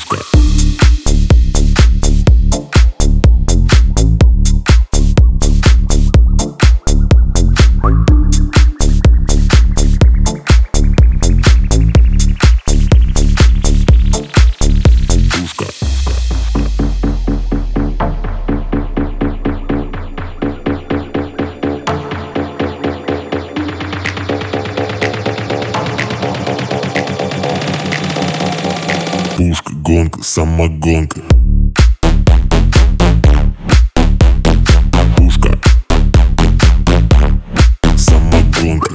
Пушка. Пушка, гонка, самогонка. Пушка, самогонка.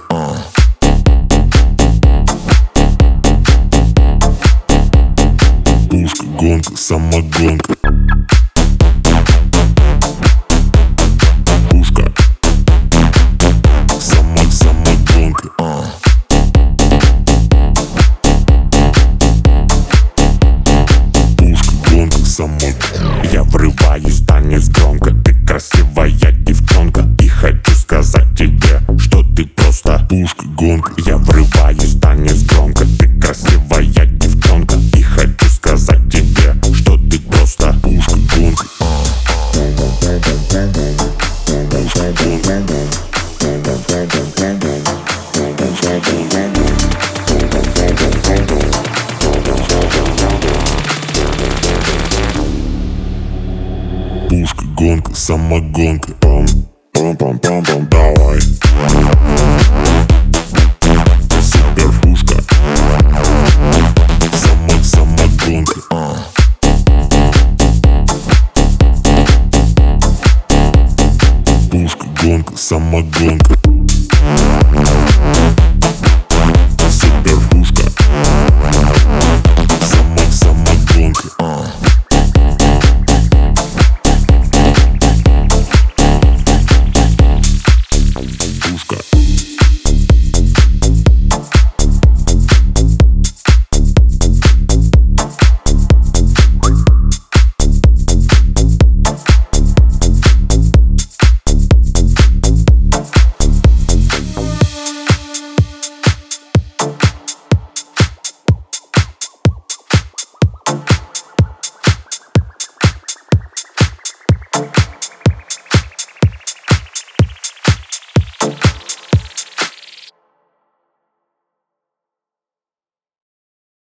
Пушка, гонка, самогонка. Пушка, самогонка. Я врываюсь в танец громко. Ты красивая девчонка, и хочу сказать тебе, что ты просто пушка, гонка. Я врываюсь в танец громко. Ты красивая девчонка, и хочу сказать тебе, что ты просто пушка, гонка. Пушка, гонка, самогонка. Пам-пам-пам-пам, давай. Супер пушка. Самогонка. Пушка, гонка, самогонка.